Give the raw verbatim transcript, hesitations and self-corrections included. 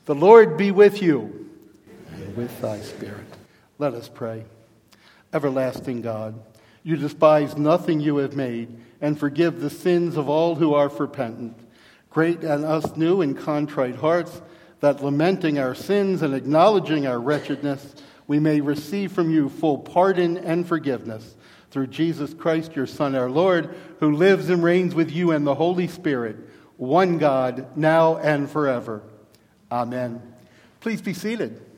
The Lord be with you, and with thy spirit. Let us pray. Everlasting God, you despise nothing you have made, and forgive the sins of all who are repentant. Grant in us new and contrite hearts, that lamenting our sins and acknowledging our wretchedness, we may receive from you full pardon and forgiveness. Through Jesus Christ, your Son, our Lord, who lives and reigns with you and the Holy Spirit, one God, now and forever. Amen. Please be seated.